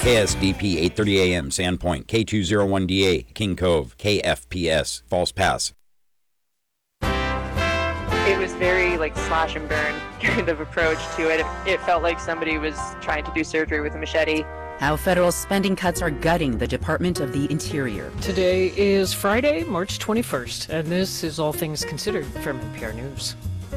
KSDP 8:30 a.m. Sandpoint, K201DA, King Cove, KFPS, False Pass. It was very slash and burn kind of approach to it. It felt like somebody was trying to do surgery with a machete. How federal spending cuts are gutting the Department of the Interior. Today is Friday, March 21st, and this is All Things Considered from NPR News.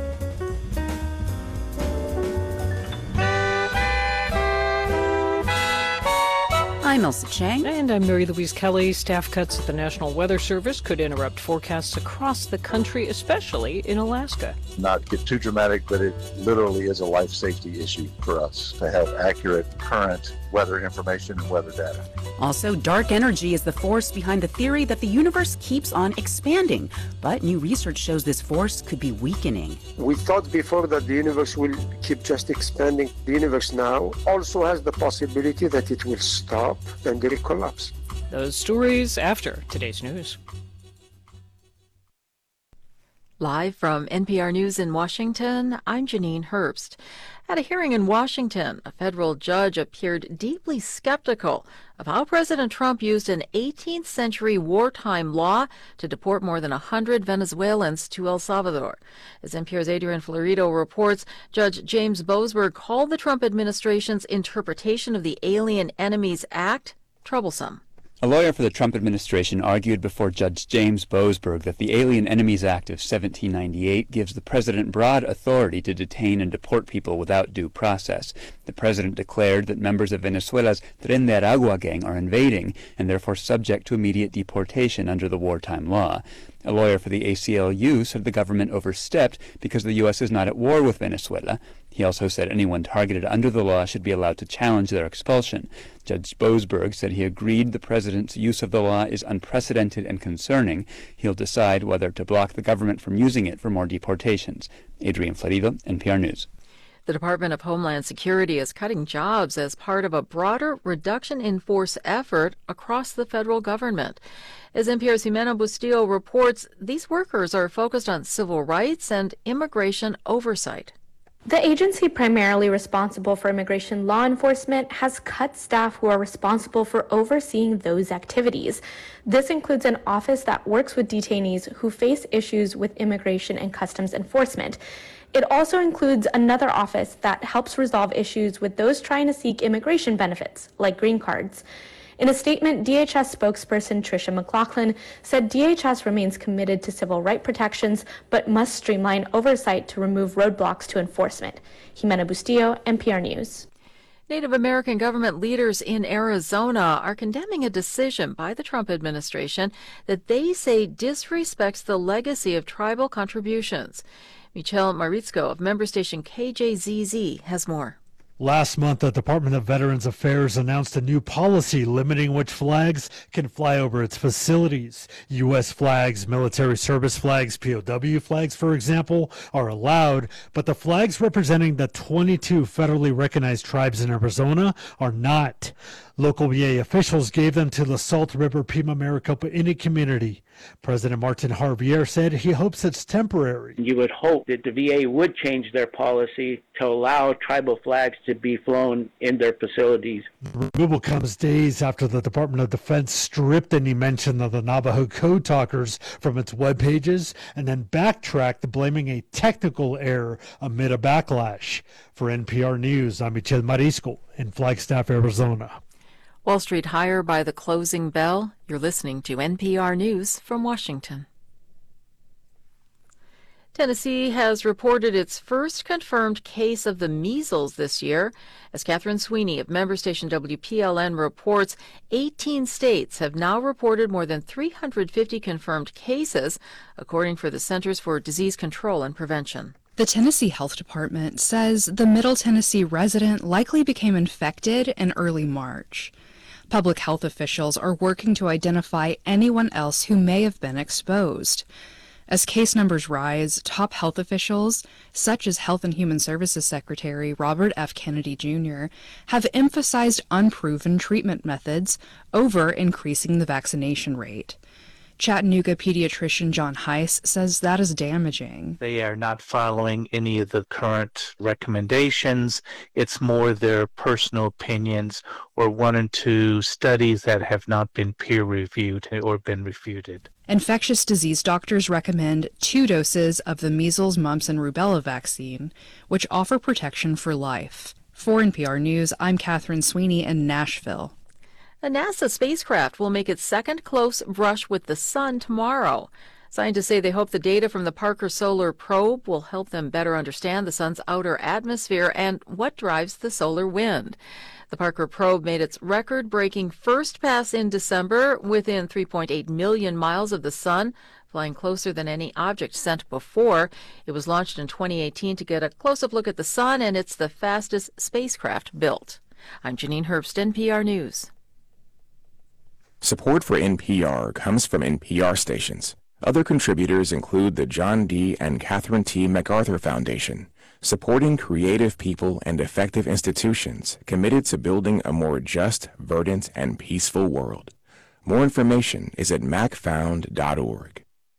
I'm Elsa Chang. And I'm Mary Louise Kelly. Staff cuts at the National Weather Service could interrupt forecasts across the country, especially in Alaska. Not get too dramatic, but it literally is a life safety issue for us to have accurate current weather information and weather data. Also, dark energy is the force behind the theory that the universe keeps on expanding. But new research shows this force could be weakening. We thought before that the universe will keep just expanding. The universe now also has the possibility that it will stop and it will collapse. Those stories after today's news. Live from NPR News in Washington, I'm Janine Herbst. At a hearing in Washington, a federal judge appeared deeply skeptical of how President Trump used an 18th century wartime law to deport more than 100 Venezuelans to El Salvador. As NPR's Adrian Florido reports, Judge James Boasberg called the Trump administration's interpretation of the Alien Enemies Act troublesome. A lawyer for the Trump administration argued before Judge James Boasberg that the Alien Enemies Act of 1798 gives the president broad authority to detain and deport people without due process. The president declared that members of Venezuela's Tren de Aragua gang are invading and therefore subject to immediate deportation under the wartime law. A lawyer for the ACLU said the government overstepped because the U.S. is not at war with Venezuela. He also said anyone targeted under the law should be allowed to challenge their expulsion. Judge Boasberg said he agreed the president's use of the law is unprecedented and concerning. He'll decide whether to block the government from using it for more deportations. Adrian Florido, NPR News. The Department of Homeland Security is cutting jobs as part of a broader reduction in force effort across the federal government. As NPR's Jimena Bustillo reports, these workers are focused on civil rights and immigration oversight. The agency primarily responsible for immigration law enforcement has cut staff who are responsible for overseeing those activities. This includes an office that works with detainees who face issues with immigration and customs enforcement. It also includes another office that helps resolve issues with those trying to seek immigration benefits, like green cards. In a statement, DHS spokesperson Tricia McLaughlin said DHS remains committed to civil rights protections, but must streamline oversight to remove roadblocks to enforcement. Jimena Bustillo, NPR News. Native American government leaders in Arizona are condemning a decision by the Trump administration that they say disrespects the legacy of tribal contributions. Michelle Maritzko of member station KJZZ has more. Last month, the Department of Veterans Affairs announced a new policy limiting which flags can fly over its facilities. U.S. flags, military service flags, POW flags, for example, are allowed, but the flags representing the 22 federally recognized tribes in Arizona are not. Local VA officials gave them to the Salt River Pima Maricopa Indian community. President Martin Javier said he hopes it's temporary. You would hope that the VA would change their policy to allow tribal flags to be flown in their facilities. The removal comes days after the Department of Defense stripped any mention of the Navajo Code Talkers from its web pages and then backtracked, blaming a technical error amid a backlash. For NPR News, I'm Michelle Marisco in Flagstaff, Arizona. Wall Street higher by the closing bell. You're listening to NPR News from Washington. Tennessee has reported its first confirmed case of the measles this year. As Catherine Sweeney of member station WPLN reports, 18 states have now reported more than 350 confirmed cases, according to the Centers for Disease Control and Prevention. The Tennessee Health Department says the Middle Tennessee resident likely became infected in early March. Public health officials are working to identify anyone else who may have been exposed. As case numbers rise, top health officials, such as Health and Human Services Secretary Robert F. Kennedy Jr., have emphasized unproven treatment methods over increasing the vaccination rate. Chattanooga pediatrician John Heiss says that is damaging. They are not following any of the current recommendations. It's more their personal opinions or one and two studies that have not been peer-reviewed or been refuted. Infectious disease doctors recommend 2 doses of the measles, mumps, and rubella vaccine, which offer protection for life. For NPR News, I'm Catherine Sweeney in Nashville. A NASA spacecraft will make its second close brush with the sun tomorrow. Scientists say they hope the data from the Parker Solar Probe will help them better understand the sun's outer atmosphere and what drives the solar wind. The Parker Probe made its record-breaking first pass in December within 3.8 million miles of the sun, flying closer than any object sent before. It was launched in 2018 to get a close-up look at the sun, and it's the fastest spacecraft built. I'm Janine Herbst, NPR News. Support for NPR comes from NPR stations. Other contributors include the John D. and Catherine T. MacArthur Foundation, supporting creative people and effective institutions committed to building a more just, verdant, and peaceful world. More information is at macfound.org.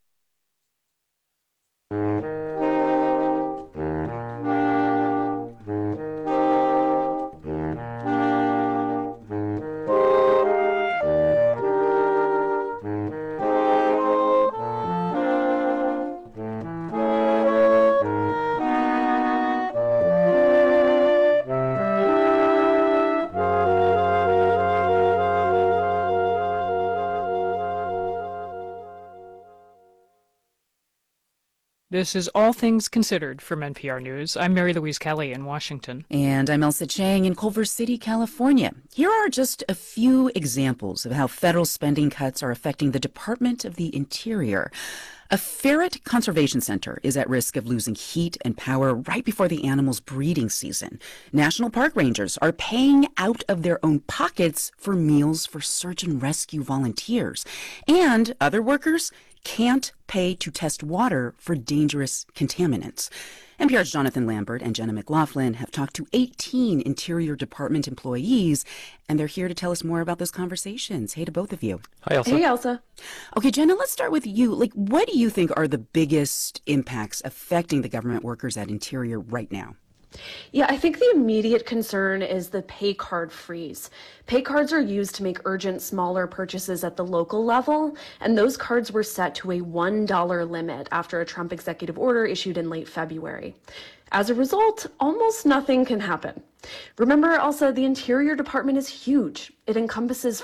This is All Things Considered from NPR News. I'm Mary Louise Kelly in Washington. And I'm Elsa Chang in Culver City, California. Here are just a few examples of how federal spending cuts are affecting the Department of the Interior. A ferret conservation center is at risk of losing heat and power right before the animal's breeding season. National park rangers are paying out of their own pockets for meals for search and rescue volunteers. And other workers can't pay to test water for dangerous contaminants. NPR's Jonathan Lambert and Jenna McLaughlin have talked to 18 Interior Department employees, and they're here to tell us more about those conversations. Hey to both of you. Hi, Elsa. Hey, Elsa. Okay, Jenna, let's start with you. What do you think are the biggest impacts affecting the government workers at Interior right now? Yeah, I think the immediate concern is the pay card freeze. Pay cards are used to make urgent, smaller purchases at the local level, and those cards were set to a $1 limit after a Trump executive order issued in late February. As a result, almost nothing can happen. Remember, also, the Interior Department is huge. It encompasses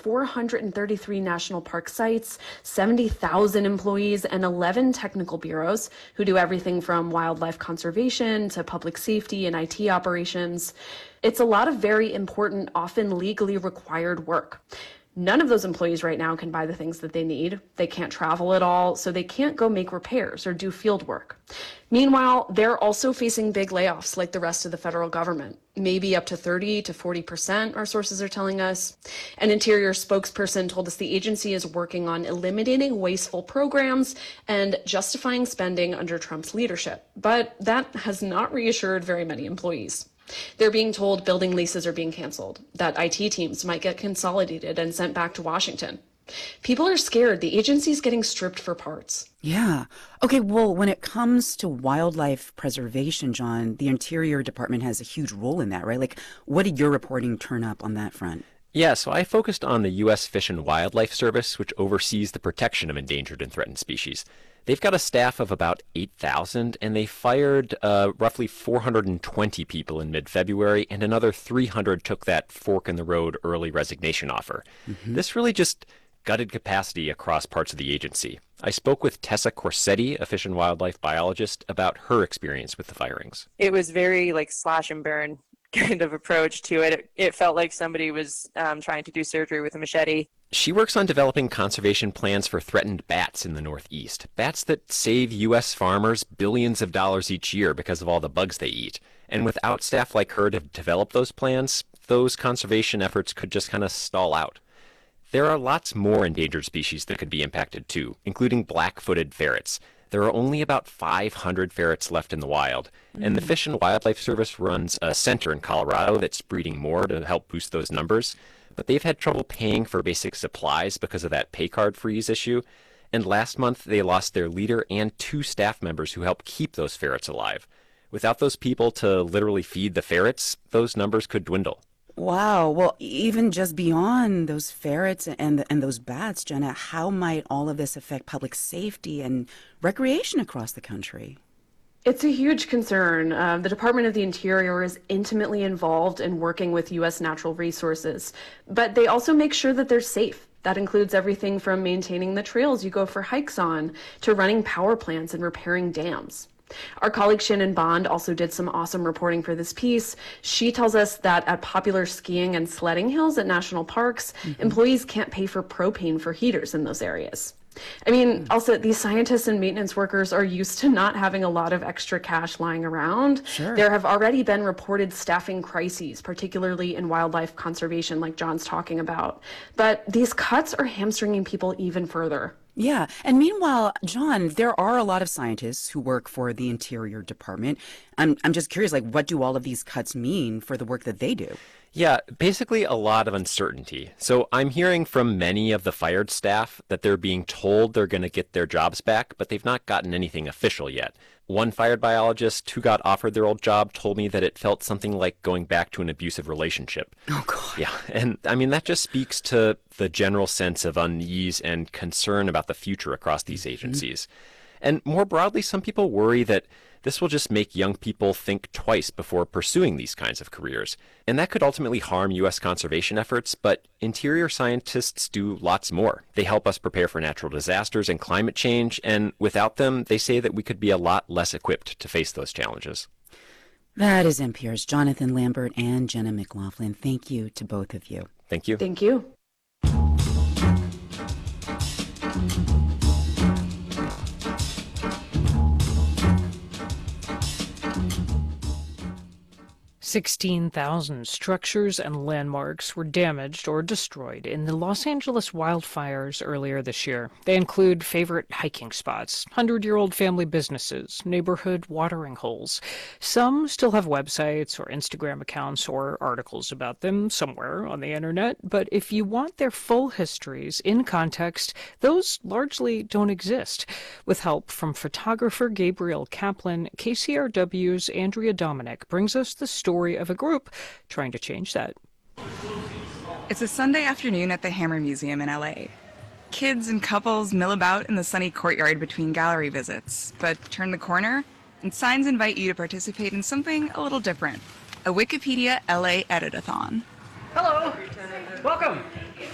433 national park sites, 70,000 employees, and 11 technical bureaus who do everything from wildlife conservation to public safety and IT operations. It's a lot of very important, often legally required work. None of those employees right now can buy the things that they need. They can't travel at all, so they can't go make repairs or do field work. Meanwhile, they're also facing big layoffs like the rest of the federal government, maybe up to 30 to 40%, our sources are telling us. An Interior spokesperson told us the agency is working on eliminating wasteful programs and justifying spending under Trump's leadership, but that has not reassured very many employees. They're being told building leases are being canceled, that IT teams might get consolidated and sent back to Washington. People are scared. The agency's getting stripped for parts. Yeah. Okay, well, when it comes to wildlife preservation, John, the Interior Department has a huge role in that, right? What did your reporting turn up on that front? Yeah, so I focused on the U.S. Fish and Wildlife Service, which oversees the protection of endangered and threatened species. They've got a staff of about 8,000, and they fired roughly 420 people in mid-February, and another 300 took that fork-in-the-road early resignation offer. Mm-hmm. This really just gutted capacity across parts of the agency. I spoke with Tessa Corsetti, a fish and wildlife biologist, about her experience with the firings. It was very slash and burn kind of approach to it. It felt like somebody was trying to do surgery with a machete. She works on developing conservation plans for threatened bats in the Northeast, bats that save U.S. farmers billions of dollars each year because of all the bugs they eat. And without staff like her to develop those plans, those conservation efforts could just kind of stall out. There are lots more endangered species that could be impacted too, including black-footed ferrets. There are only about 500 ferrets left in the wild, and the Fish and Wildlife Service runs a center in Colorado that's breeding more to help boost those numbers. But they've had trouble paying for basic supplies because of that pay card freeze issue. And last month, they lost their leader and 2 staff members who helped keep those ferrets alive. Without those people to literally feed the ferrets, those numbers could dwindle. Wow. Well, even just beyond those ferrets and those bats, Jenna, how might all of this affect public safety and recreation across the country? It's a huge concern. The Department of the Interior is intimately involved in working with U.S. natural resources, but they also make sure that they're safe. That includes everything from maintaining the trails you go for hikes on to running power plants and repairing dams. Our colleague Shannon Bond also did some awesome reporting for this piece. She tells us that at popular skiing and sledding hills at national parks, employees can't pay for propane for heaters in those areas. I mean, also, these scientists and maintenance workers are used to not having a lot of extra cash lying around. Sure. There have already been reported staffing crises, particularly in wildlife conservation, like John's talking about. But these cuts are hamstringing people even further. Yeah. And meanwhile, John, there are a lot of scientists who work for the Interior Department. I'm just curious, like, what do all of these cuts mean for the work that they do? Yeah, basically a lot of uncertainty. So I'm hearing from many of the fired staff that they're being told they're going to get their jobs back, but they've not gotten anything official yet. One fired biologist who got offered their old job told me that it felt something like going back to an abusive relationship. Oh, God. Yeah, and I mean, that just speaks to the general sense of unease and concern about the future across these agencies. And more broadly, some people worry that this will just make young people think twice before pursuing these kinds of careers. And that could ultimately harm U.S. conservation efforts, but interior scientists do lots more. They help us prepare for natural disasters and climate change, and without them, they say that we could be a lot less equipped to face those challenges. That is NPR's Jonathan Lambert and Jenna McLaughlin. Thank you to both of you. Thank you. Thank you. $16,000 structures and landmarks were damaged or destroyed in the Los Angeles wildfires earlier this year. They include favorite hiking spots, 100-year-old family businesses, neighborhood watering holes. Some still have websites or Instagram accounts or articles about them somewhere on the internet, but if you want their full histories in context, those largely don't exist. With help from photographer Gabriel Kaplan, KCRW's Andrea Dominic brings us the story of a group trying to change that. It's a Sunday afternoon at the Hammer Museum in LA. Kids and couples mill about in the sunny courtyard between gallery visits, but turn the corner and signs invite you to participate in something a little different, a Wikipedia LA edit-a-thon. Hello, welcome.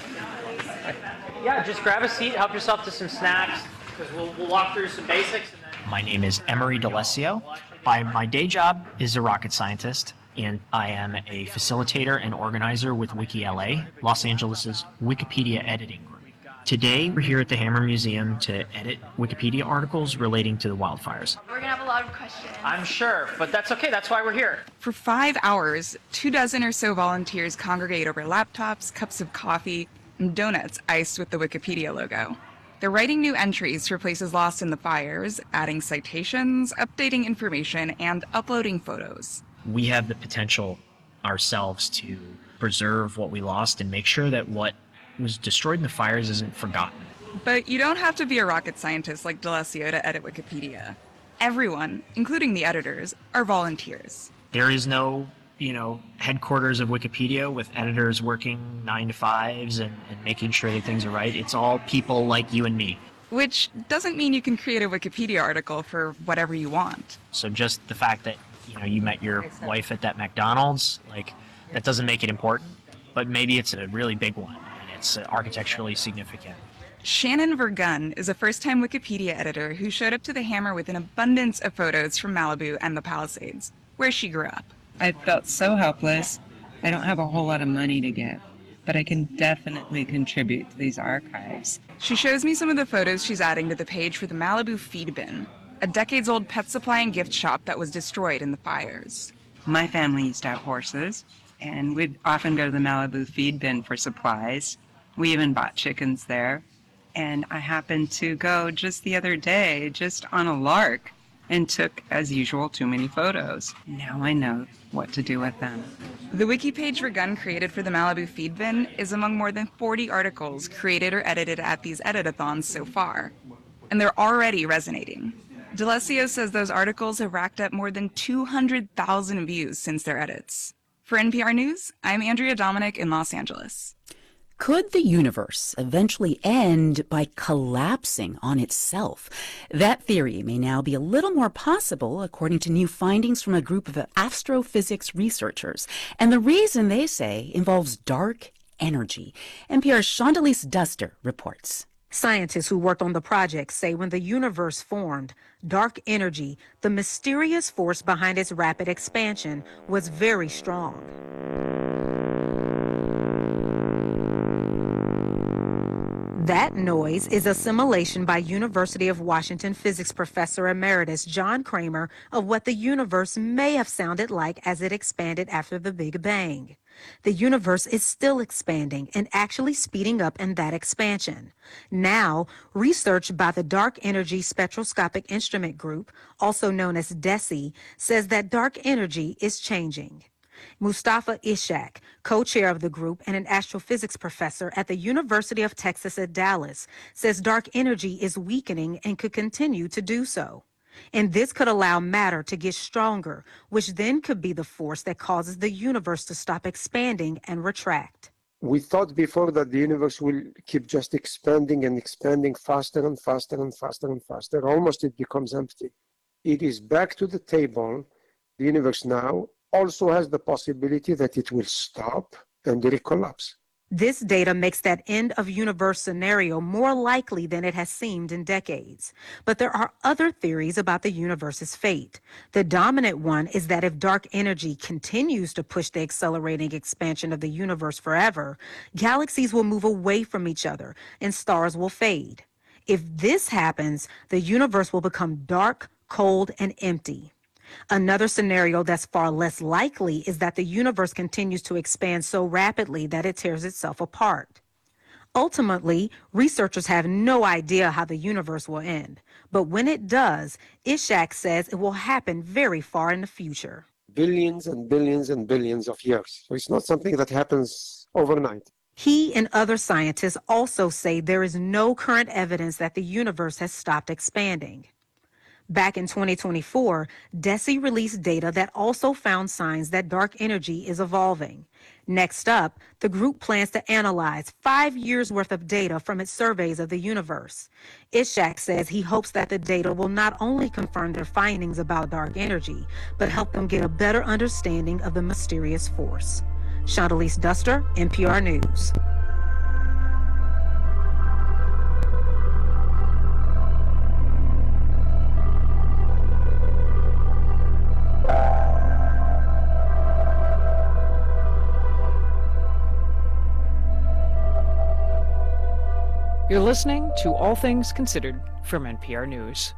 Yeah, just grab a seat, help yourself to some snacks, because we'll walk through some basics. My name is Emery D'Alessio. My day job is a rocket scientist, and I am a facilitator and organizer with WikiLA, Los Angeles' Wikipedia editing group. Today, we're here at the Hammer Museum to edit Wikipedia articles relating to the wildfires. We're gonna have a lot of questions. I'm sure, but that's okay, that's why we're here. For 5 hours, 24 or so volunteers congregate over laptops, cups of coffee, and donuts iced with the Wikipedia logo. They're writing new entries for places lost in the fires, adding citations, updating information, and uploading photos. We have the potential ourselves to preserve what we lost and make sure that what was destroyed in the fires isn't forgotten. But you don't have to be a rocket scientist like D'Alessio to edit Wikipedia. Everyone, including the editors, are volunteers. There is no, headquarters of Wikipedia with editors working 9 to 5s and making sure that things are right. It's all people like you and me. Which doesn't mean you can create a Wikipedia article for whatever you want. So just the fact that, you met your wife at that McDonald's, that doesn't make it important, but maybe it's a really big one and it's architecturally significant. Shannon Vergun is a first-time Wikipedia editor who showed up to the Hammer with an abundance of photos from Malibu and the Palisades, where she grew up. I felt so helpless. I don't have a whole lot of money to give, but I can definitely contribute to these archives. She shows me some of the photos she's adding to the page for the Malibu Feed Bin, a decades-old pet supply and gift shop that was destroyed in the fires. My family used to have horses, and we'd often go to the Malibu Feed Bin for supplies. We even bought chickens there. And I happened to go just the other day, just on a lark, and took, as usual, too many photos. Now I know what to do with them. The wiki page for Gun created for the Malibu Feed Bin is among more than 40 articles created or edited at these edit-a-thons so far, and they're already resonating. D'Alessio says those articles have racked up more than 200,000 views since their edits. For NPR News, I'm Andrea Dominic in Los Angeles. Could the universe eventually end by collapsing on itself? That theory may now be a little more possible according to new findings from a group of astrophysics researchers. And the reason, they say, involves dark energy. NPR's Shondelise Duster reports. Scientists who worked on the project say when the universe formed, dark energy, the mysterious force behind its rapid expansion, was very strong. That noise is a simulation by University of Washington physics professor emeritus John Kramer of what the universe may have sounded like as it expanded after the Big Bang. The universe is still expanding and actually speeding up in that expansion. Now, research by the Dark Energy Spectroscopic Instrument Group, also known as DESI, says that dark energy is changing. Mustafa Ishak, co-chair of the group and an astrophysics professor at the University of Texas at Dallas, says dark energy is weakening and could continue to do so. And this could allow matter to get stronger, which then could be the force that causes the universe to stop expanding and retract. We thought before that the universe will keep just expanding and expanding faster and faster and faster and faster. Almost it becomes empty. It is back to the table. The universe now also has the possibility that it will stop and it will collapse. This data makes that end of universe scenario more likely than it has seemed in decades. But there are other theories about the universe's fate. The dominant one is that if dark energy continues to push the accelerating expansion of the universe forever, galaxies will move away from each other and stars will fade. If this happens, the universe will become dark, cold, and empty. Another scenario that's far less likely is that the universe continues to expand so rapidly that it tears itself apart. Ultimately, researchers have no idea how the universe will end. But when it does, Ishak says it will happen very far in the future. Billions and billions and billions of years. So it's not something that happens overnight. He and other scientists also say there is no current evidence that the universe has stopped expanding. Back in 2024, DESI released data that also found signs that dark energy is evolving. Next up, the group plans to analyze 5 years' worth of data from its surveys of the universe. Ishak says he hopes that the data will not only confirm their findings about dark energy, but help them get a better understanding of the mysterious force. Shondelise Duster, NPR News. You're listening to All Things Considered from NPR News.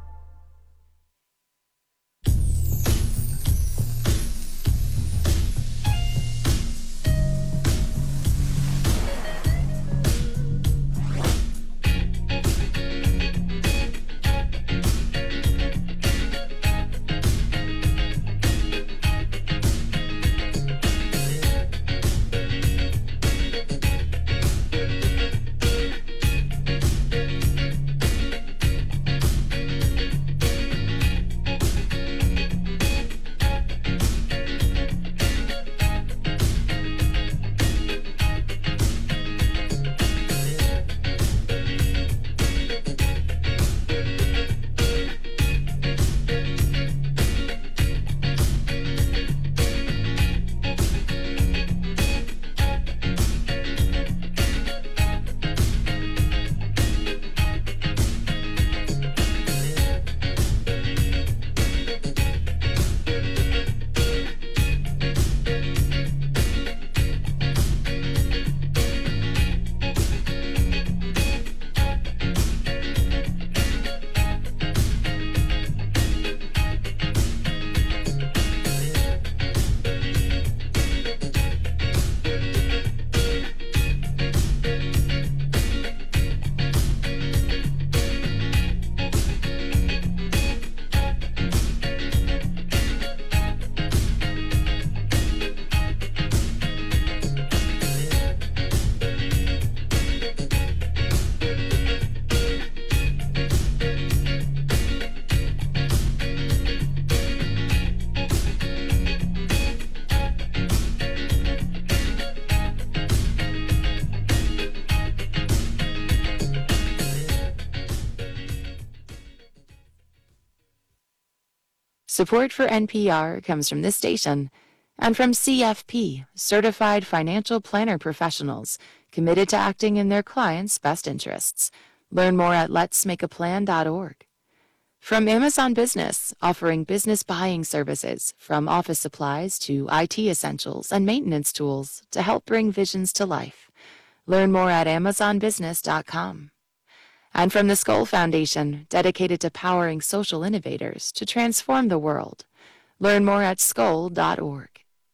Support for NPR comes from this station and from CFP, Certified Financial Planner Professionals, committed to acting in their clients' best interests. Learn more at letsmakeaplan.org. From Amazon Business, offering business buying services from office supplies to IT essentials and maintenance tools to help bring visions to life. Learn more at amazonbusiness.com. And from the Skoll Foundation, dedicated to powering social innovators to transform the world. Learn more at skoll.org.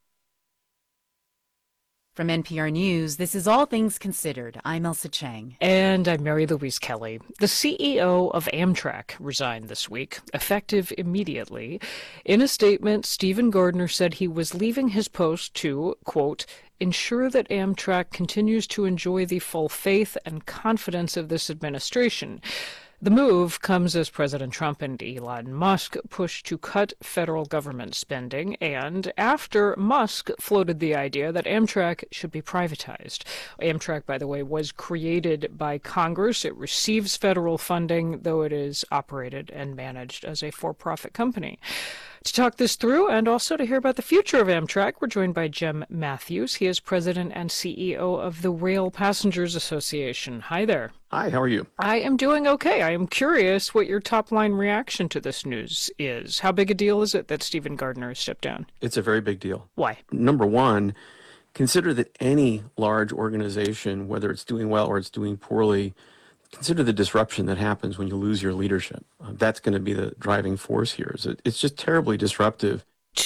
From NPR News, this is All Things Considered. I'm Elsa Chang. And I'm Mary Louise Kelly. The CEO of Amtrak resigned this week, effective immediately. In a statement, Stephen Gardner said he was leaving his post to, quote, ensure that Amtrak continues to enjoy the full faith and confidence of this administration. The move comes as President Trump and Elon Musk push to cut federal government spending, and after Musk floated the idea that Amtrak should be privatized. Amtrak, by the way, was created by Congress. It receives federal funding, though it is operated and managed as a for-profit company. To talk this through and also to hear about the future of Amtrak, we're joined by Jim Matthews. He is president and CEO of the Rail Passengers Association. Hi there. Hi, how are you? I am doing okay. I am curious what your top-line reaction to this news is. How big a deal is it that Stephen Gardner has stepped down? It's a very big deal. Why? Number one, consider that any large organization, whether it's doing well or it's doing poorly, consider the disruption that happens when you lose your leadership. That's going to be the driving force here. It's just terribly disruptive.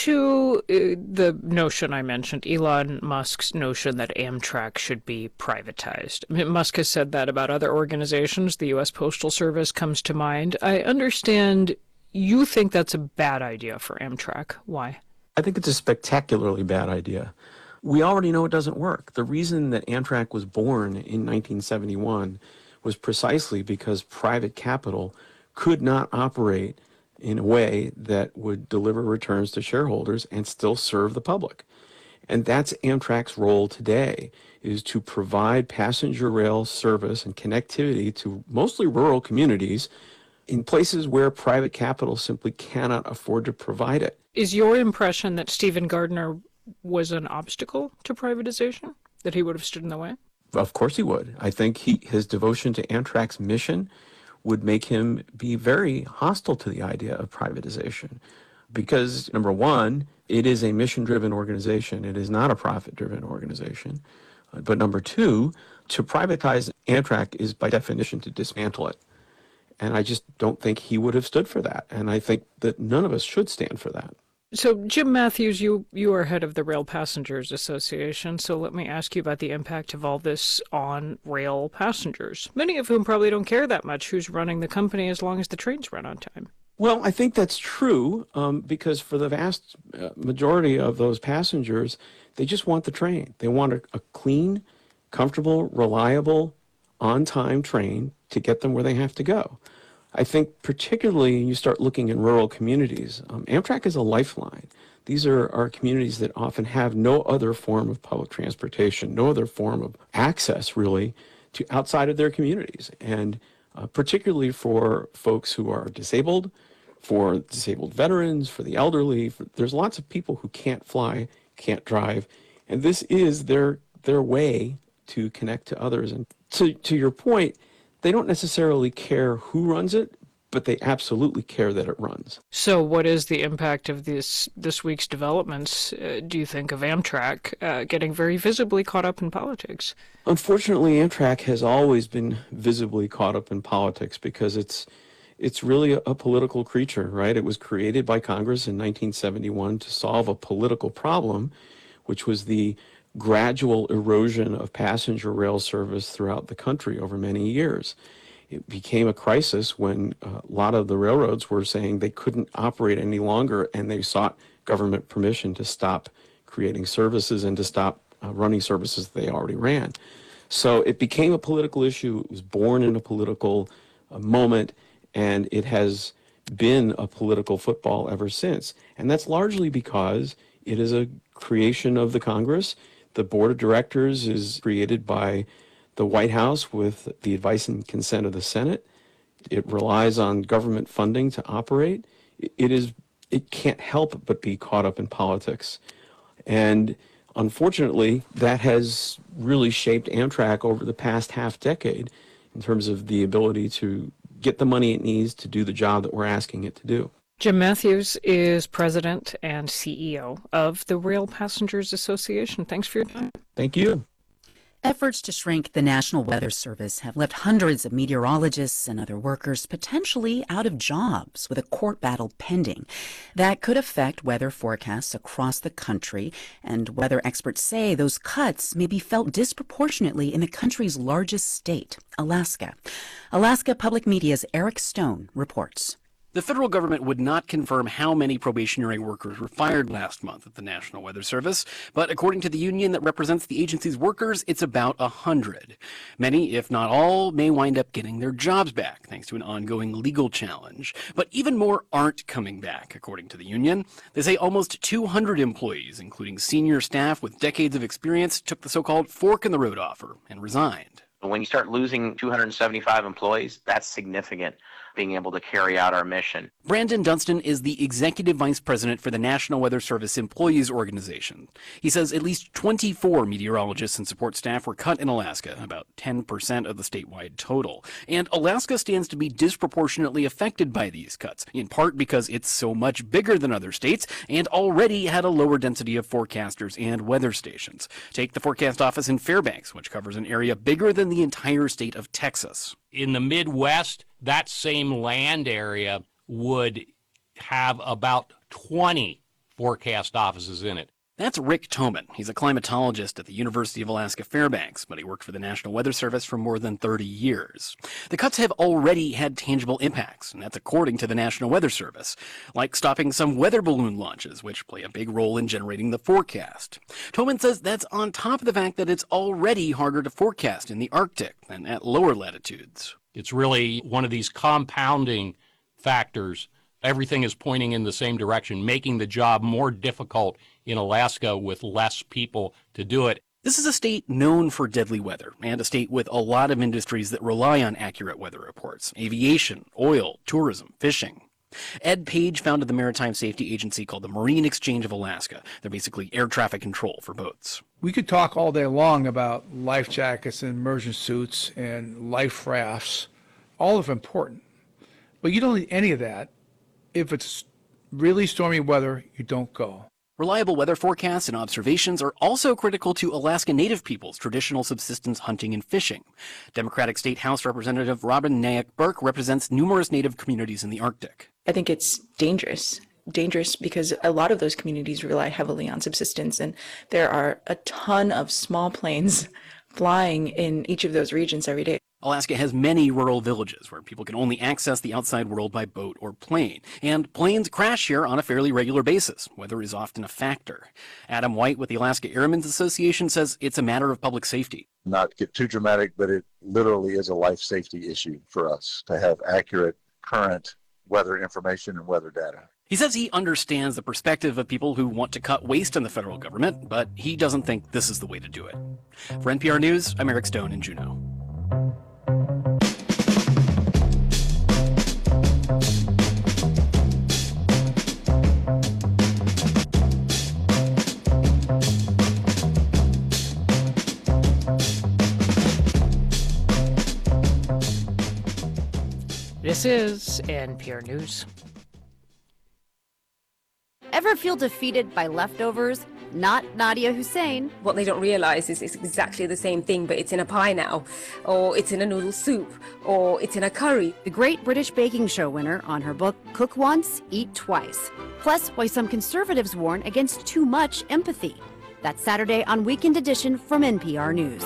To the notion I mentioned, Elon Musk's notion that Amtrak should be privatized. I mean, Musk has said that about other organizations. The U.S. Postal Service comes to mind. I understand you think that's a bad idea for Amtrak. Why? I think it's a spectacularly bad idea. We already know it doesn't work. The reason that Amtrak was born in 1971 was precisely because private capital could not operate in a way that would deliver returns to shareholders and still serve the public. And that's Amtrak's role today, is to provide passenger rail service and connectivity to mostly rural communities in places where private capital simply cannot afford to provide it. Is your impression that Stephen Gardner was an obstacle to privatization, that he would have stood in the way? Of course he would. I think his devotion to Amtrak's mission would make him be very hostile to the idea of privatization. Because, number one, it is a mission-driven organization. It is not a profit-driven organization. But number two, to privatize Amtrak is by definition to dismantle it. And I just don't think he would have stood for that. And I think that none of us should stand for that. So, Jim Matthews, you are head of the Rail Passengers Association, so let me ask you about the impact of all this on rail passengers, many of whom probably don't care that much who's running the company as long as the trains run on time. Well, I think that's true because for the vast majority of those passengers, they just want the train. They want a clean, comfortable, reliable, on-time train to get them where they have to go. I think particularly you start looking in rural communities, Amtrak is a lifeline. These are communities that often have no other form of public transportation, no other form of access really to outside of their communities. And particularly for folks who are disabled, for disabled veterans, for the elderly, there's lots of people who can't fly, can't drive, and this is their way to connect to others. And to your point, they don't necessarily care who runs it, but they absolutely care that it runs. So what is the impact of this week's developments, do you think, of Amtrak getting very visibly caught up in politics? Unfortunately, Amtrak has always been visibly caught up in politics because it's really a political creature, right? It was created by Congress in 1971 to solve a political problem, which was the gradual erosion of passenger rail service throughout the country over many years. It became a crisis when a lot of the railroads were saying they couldn't operate any longer, and they sought government permission to stop creating services and to stop running services they already ran. So it became a political issue. It was born in a political moment, and it has been a political football ever since. And that's largely because it is a creation of the Congress. The board of directors is created by the White House with the advice and consent of the Senate. It relies on government funding to operate. It is it can't help but be caught up in politics. And unfortunately, that has really shaped Amtrak over the past half decade in terms of the ability to get the money it needs to do the job that we're asking it to do. Jim Matthews is president and CEO of the Rail Passengers Association. Thanks for your time. Thank you. Efforts to shrink the National Weather Service have left hundreds of meteorologists and other workers potentially out of jobs, with a court battle pending that could affect weather forecasts across the country. And weather experts say those cuts may be felt disproportionately in the country's largest state, Alaska. Alaska Public Media's Eric Stone reports. The federal government would not confirm how many probationary workers were fired last month at the National Weather Service, but according to the union that represents the agency's workers, it's about 100. Many, if not all, may wind up getting their jobs back thanks to an ongoing legal challenge. But even more aren't coming back, according to the union. They say almost 200 employees, including senior staff with decades of experience, took the so-called fork-in-the-road offer and resigned. When you start losing 275 employees, that's significant, being able to carry out our mission. Brandon Dunstan is the executive vice president for the National Weather Service Employees Organization. He says at least 24 meteorologists and support staff were cut in Alaska, about 10% of the statewide total. And Alaska stands to be disproportionately affected by these cuts, in part because it's so much bigger than other states and already had a lower density of forecasters and weather stations. Take the forecast office in Fairbanks, which covers an area bigger than the entire state of Texas. In the Midwest, that same land area would have about 20 forecast offices in it. That's Rick Toman. He's a climatologist at the University of Alaska Fairbanks, but he worked for the National Weather Service for more than 30 years. The cuts have already had tangible impacts, and that's according to the National Weather Service, like stopping some weather balloon launches, which play a big role in generating the forecast. Toman says that's on top of the fact that it's already harder to forecast in the Arctic than at lower latitudes. It's really one of these compounding factors. Everything is pointing in the same direction, making the job more difficult in Alaska with less people to do it. This is a state known for deadly weather, and a state with a lot of industries that rely on accurate weather reports: aviation, oil, tourism, fishing. Ed Page founded the maritime safety agency called the Marine Exchange of Alaska. They're basically air traffic control for boats. We could talk all day long about life jackets and immersion suits and life rafts. All of them important. But you don't need any of that. If it's really stormy weather, you don't go. Reliable weather forecasts and observations are also critical to Alaska Native people's traditional subsistence hunting and fishing. Democratic State House Representative Robin Nyack Burke represents numerous Native communities in the Arctic. I think it's dangerous because a lot of those communities rely heavily on subsistence, and there are a ton of small planes flying in each of those regions every day. Alaska has many rural villages where people can only access the outside world by boat or plane. And planes crash here on a fairly regular basis. Weather is often a factor. Adam White with the Alaska Airmen's Association says it's a matter of public safety. Not to get too dramatic, but it literally is a life safety issue for us to have accurate, current weather information and weather data. He says he understands the perspective of people who want to cut waste on the federal government, but he doesn't think this is the way to do it. For NPR News, I'm Eric Stone in Juneau. This is NPR News. Ever feel defeated by leftovers? Not Nadia Hussein. What they don't realize is it's exactly the same thing, but it's in a pie now, or it's in a noodle soup, or it's in a curry. The Great British Baking Show winner on her book, Cook Once, Eat Twice. Plus, why some conservatives warn against too much empathy. That's Saturday on Weekend Edition from NPR News.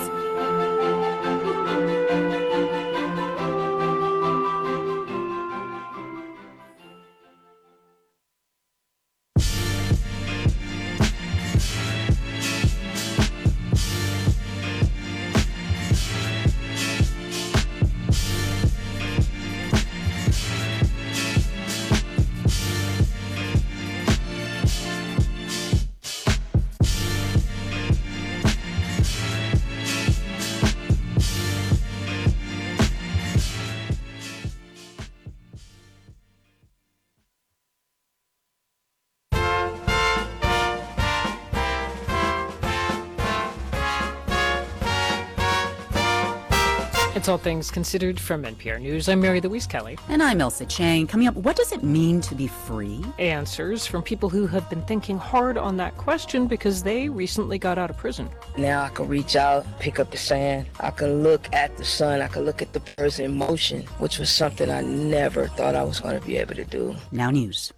It's All Things Considered from NPR News. I'm Mary Louise Kelly. And I'm Elsa Chang. Coming up, what does it mean to be free? Answers from people who have been thinking hard on that question because they recently got out of prison. Now I can reach out, pick up the sand. I can look at the sun. I can look at the person in motion, which was something I never thought I was going to be able to do. Now news.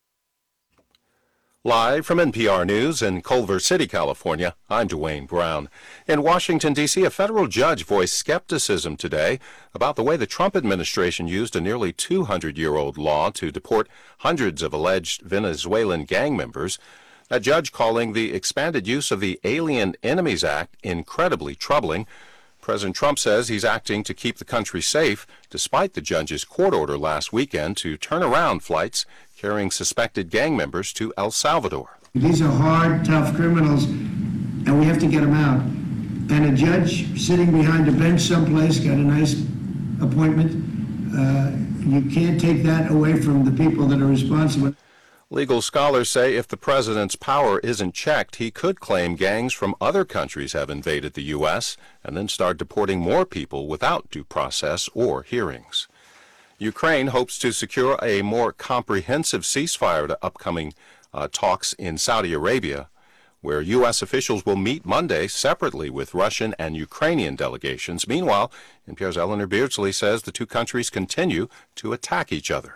Live from NPR News in Culver City, California, I'm Dwayne Brown. In Washington, D.C., a federal judge voiced skepticism today about the way the Trump administration used a nearly 200-year-old law to deport hundreds of alleged Venezuelan gang members. A judge calling the expanded use of the Alien Enemies Act incredibly troubling. President Trump says he's acting to keep the country safe, despite the judge's court order last weekend to turn around flights carrying suspected gang members to El Salvador. These are hard, tough criminals, and we have to get them out. And a judge sitting behind a bench someplace got a nice appointment. You can't take that away from the people that are responsible. Legal scholars say if the president's power isn't checked, he could claim gangs from other countries have invaded the U.S. and then start deporting more people without due process or hearings. Ukraine hopes to secure a more comprehensive ceasefire to upcoming talks in Saudi Arabia, where U.S. officials will meet Monday separately with Russian and Ukrainian delegations. Meanwhile, NPR's Eleanor Beardsley says the two countries continue to attack each other.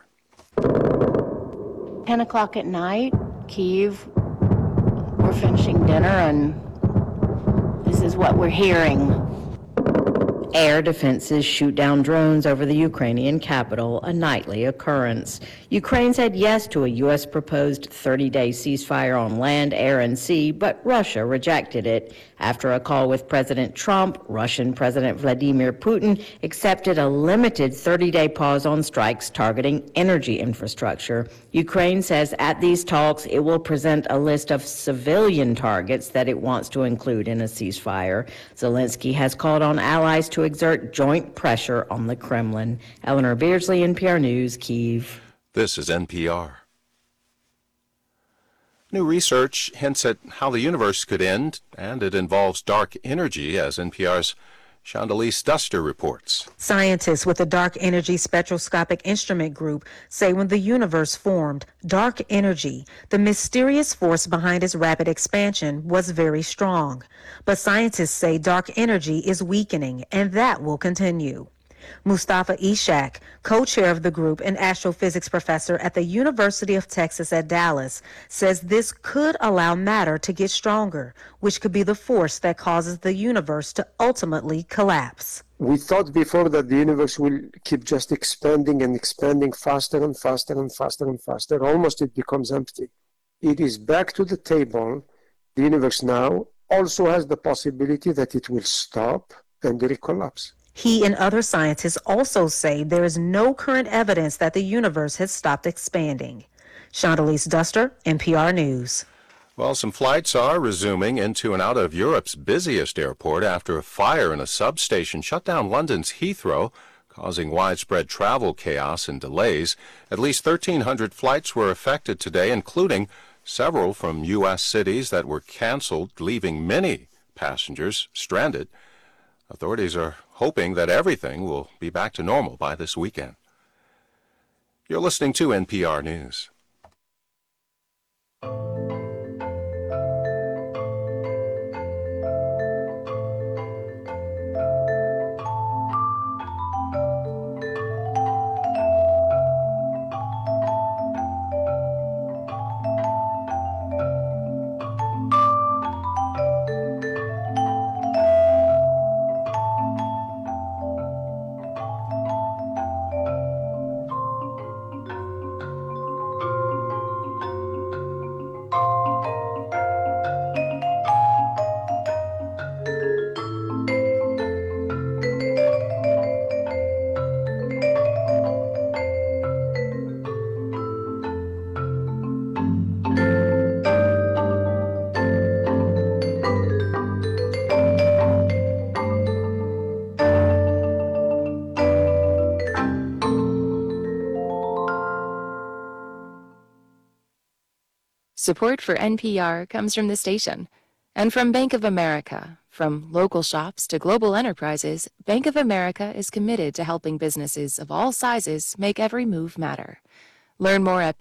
10 o'clock at night, Kyiv, we're finishing dinner and this is what we're hearing. Air defenses shoot down drones over the Ukrainian capital, a nightly occurrence. Ukraine said yes to a U.S. proposed 30-day ceasefire on land, air, and sea, but Russia rejected it. After a call with President Trump, Russian President Vladimir Putin accepted a limited 30-day pause on strikes targeting energy infrastructure. Ukraine says at these talks it will present a list of civilian targets that it wants to include in a ceasefire. Zelensky has called on allies to exert joint pressure on the Kremlin. Eleanor Beardsley, NPR News, Kyiv. This is NPR. New research hints at how the universe could end, and it involves dark energy, as NPR's Chandalise Duster reports. Scientists with the Dark Energy Spectroscopic Instrument Group say when the universe formed, dark energy, the mysterious force behind its rapid expansion, was very strong. But scientists say dark energy is weakening, and that will continue. Mustafa Ishak, co-chair of the group and astrophysics professor at the University of Texas at Dallas, says this could allow matter to get stronger, which could be the force that causes the universe to ultimately collapse. We thought before that the universe will keep just expanding and expanding faster and faster and faster and faster. Almost it becomes empty. It is back to the table. The universe now also has the possibility that it will stop and it will collapse. He and other scientists also say there is no current evidence that the universe has stopped expanding. Chandalise Duster, NPR News. Well, some flights are resuming into and out of Europe's busiest airport after a fire in a substation shut down London's Heathrow, causing widespread travel chaos and delays. At least 1,300 flights were affected today, including several from U.S. cities that were canceled, leaving many passengers stranded. Authorities are hoping that everything will be back to normal by this weekend. You're listening to NPR News. Support for NPR comes from the station and from Bank of America. From local shops to global enterprises, Bank of America is committed to helping businesses of all sizes make every move matter. Learn more at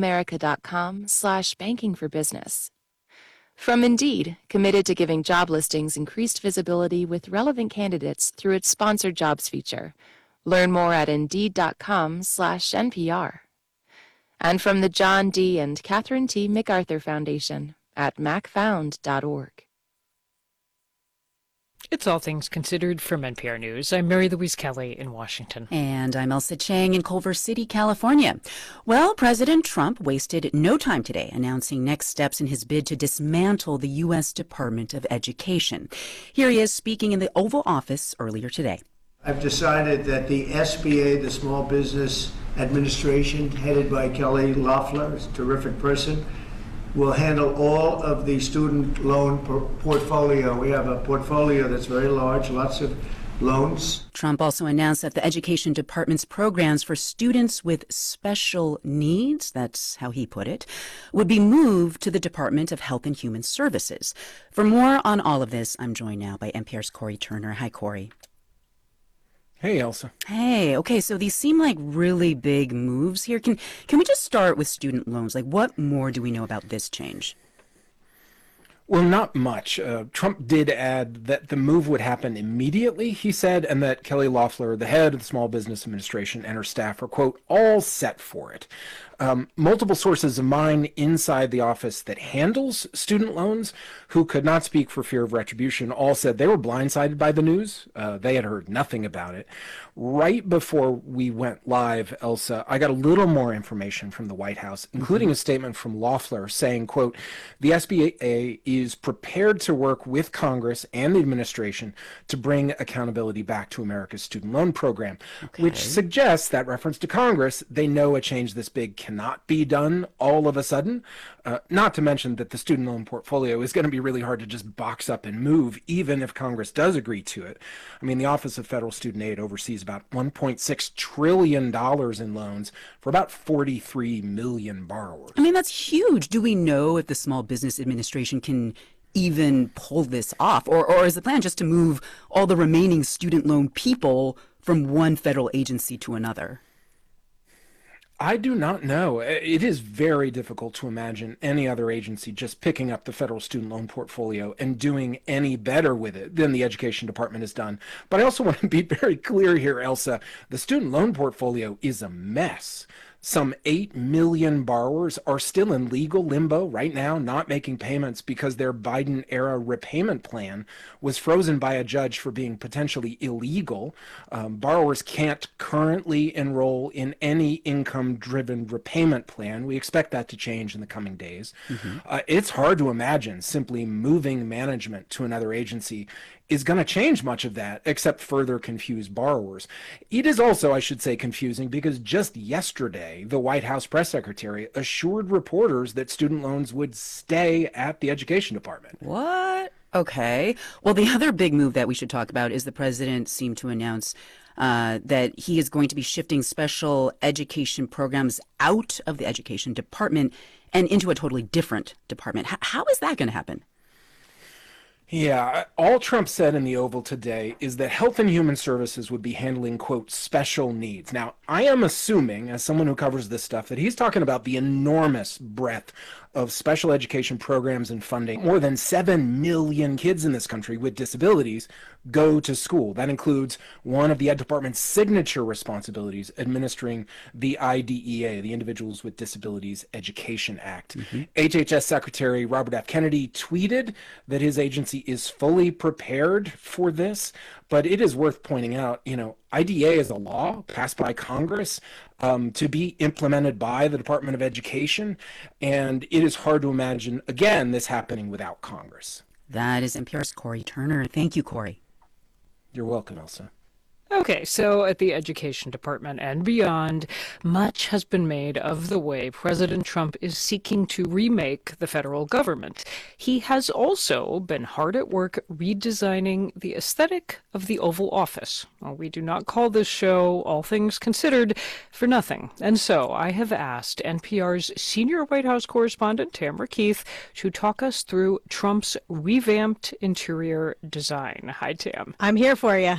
bankofamerica.com/bankingforbusiness. From Indeed, committed to giving job listings increased visibility with relevant candidates through its sponsored jobs feature. Learn more at indeed.com/NPR. And from the John D. and Catherine T. MacArthur Foundation at macfound.org. It's All Things Considered from NPR News. I'm Mary Louise Kelly in Washington. And I'm Elsa Chang in Culver City, California. Well, President Trump wasted no time today announcing next steps in his bid to dismantle the U.S. Department of Education. Here he is speaking in the Oval Office earlier today. I've decided that the SBA, the Small Business Administration, headed by Kelly Loeffler, a terrific person, will handle all of the student loan portfolio. We have a portfolio that's very large, lots of loans. Trump also announced that the Education Department's programs for students with special needs, that's how he put it, would be moved to the Department of Health and Human Services. For more on all of this, I'm joined now by NPR's Corey Turner. Hi, Corey. Hey, Elsa. Hey, okay, so these seem like really big moves here. Can we just start with student loans? Like, what more do we know about this change? Well, not much. Trump did add that the move would happen immediately, he said, and that Kelly Loeffler, the head of the Small Business Administration, and her staff are, quote, all set for it. Multiple sources of mine inside the office that handles student loans, who could not speak for fear of retribution, all said they were blindsided by the news. They had heard nothing about it. Right before we went live, Elsa, I got a little more information from the White House, including a statement from Loeffler saying, quote, the SBA is prepared to work with Congress and the administration to bring accountability back to America's student loan program, which suggests that reference to Congress, they know a change this big cannot be done all of a sudden. Not to mention that the student loan portfolio is going to be really hard to just box up and move, even if Congress does agree to it. I mean, the Office of Federal Student Aid oversees about $1.6 trillion in loans for about 43 million borrowers. I mean, that's huge. Do we know if the Small Business Administration can even pull this off? Or is the plan just to move all the remaining student loan people from one federal agency to another? I do not know. It is very difficult to imagine any other agency just picking up the federal student loan portfolio and doing any better with it than the Education Department has done. But I also want to be very clear here, Elsa. The student loan portfolio is a mess. Some 8 million borrowers are still in legal limbo right now, not making payments because their Biden-era repayment plan was frozen by a judge for being potentially illegal. Borrowers can't currently enroll in any income-driven repayment plan. We expect that to change in the coming days. It's hard to imagine simply moving management to another agency is going to change much of that, except further confuse borrowers. It is also, I should say, confusing because just yesterday, the White House press secretary assured reporters that student loans would stay at the Education Department. What? Okay. Well, the other big move that we should talk about is the president seemed to announce that he is going to be shifting special education programs out of the Education Department and into a totally different department. How is that going to happen? Yeah, all Trump said in the Oval today is that Health and Human Services would be handling, quote, special needs. Now, I am assuming, as someone who covers this stuff, that he's talking about the enormous breadth of special education programs and funding. More than 7 million kids in this country with disabilities go to school. That includes one of the Ed Department's signature responsibilities, administering the IDEA, the Individuals with Disabilities Education Act. HHS Secretary Robert F. Kennedy tweeted that his agency is fully prepared for this, but it is worth pointing out, IDEA is a law passed by Congress to be implemented by the Department of Education, and it is hard to imagine, again, this happening without Congress. That is NPR's Corey Turner. Thank you, Corey. You're welcome, Elsa. Okay, so at the Education Department and beyond, much has been made of the way President Trump is seeking to remake the federal government. He has also been hard at work redesigning the aesthetic of the Oval Office. Well, we do not call this show, All Things Considered, for nothing. And so I have asked NPR's senior White House correspondent, Tamara Keith, to talk us through Trump's revamped interior design. Hi, Tam. I'm here for you.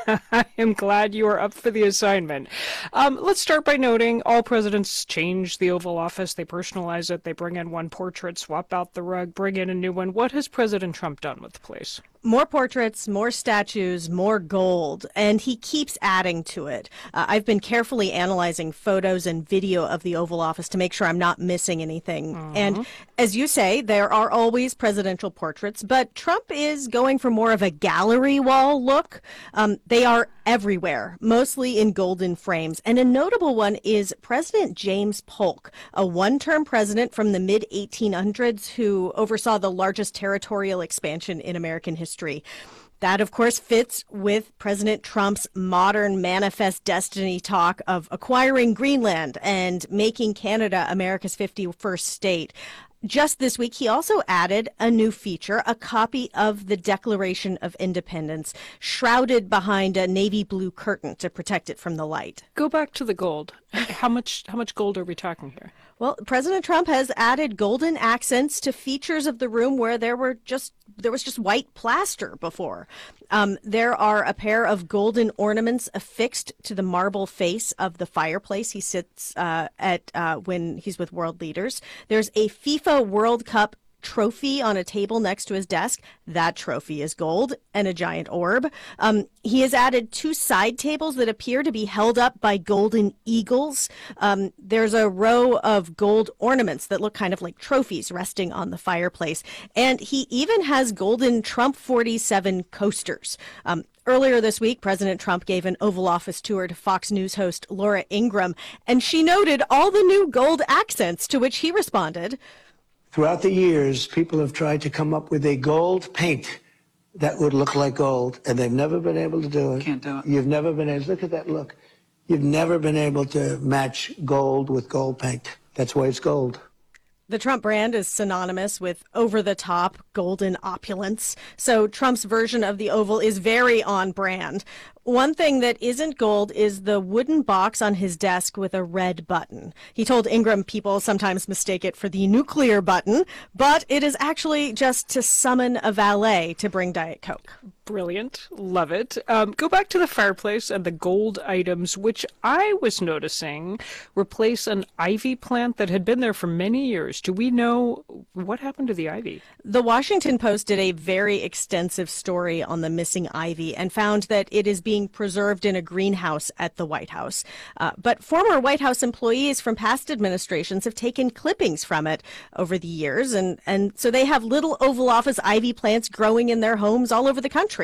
I am glad you are up for the assignment. Let's start by noting all presidents change the Oval Office. They personalize it. They bring in one portrait, swap out the rug, bring in a new one. What has President Trump done with the place? More portraits, more statues, more gold, and he keeps adding to it. I've been carefully analyzing photos and video of the Oval Office to make sure I'm not missing anything. And as you say, there are always presidential portraits, but Trump is going for more of a gallery wall look. They are everywhere, mostly in golden frames. And a notable one is President James Polk, a one-term president from the mid-1800s who oversaw the largest territorial expansion in American history. That, of course, fits with President Trump's modern manifest destiny talk of acquiring Greenland and making Canada America's 51st state. Just this week, he also added a new feature, a copy of the Declaration of Independence, shrouded behind a navy blue curtain to protect it from the light. Go back to the gold. How much gold are we talking here? Well, President Trump has added golden accents to features of the room where there was just white plaster before. There are a pair of golden ornaments affixed to the marble face of the fireplace he sits at when he's with world leaders. There's a FIFA World Cup trophy on a table next to his desk. That trophy is gold, and a giant orb. He has added two side tables that appear to be held up by golden eagles. There's a row of gold ornaments that look kind of like trophies resting on the fireplace. And he even has golden Trump 47 coasters. Earlier this week, President Trump gave an Oval Office tour to Fox News host Laura Ingraham, and she noted all the new gold accents, to which he responded, Throughout the years, people have tried to come up with a gold paint that would look like gold, and they've never been able to do it. Can't do it. You've never been able, look at that look. You've never been able to match gold with gold paint. That's why it's gold. The Trump brand is synonymous with over-the-top golden opulence, so Trump's version of the Oval is very on brand. One thing that isn't gold is the wooden box on his desk with a red button. He told Ingraham people sometimes mistake it for the nuclear button, but it is actually just to summon a valet to bring Diet Coke. Brilliant. Love it. Go back to the fireplace and the gold items, which I was noticing replace an ivy plant that had been there for many years. Do we know what happened to the ivy? The Washington Post did a very extensive story on the missing ivy and found that it is being preserved in a greenhouse at the White House. But former White House employees from past administrations have taken clippings from it over the years, and so they have little Oval Office ivy plants growing in their homes all over the country.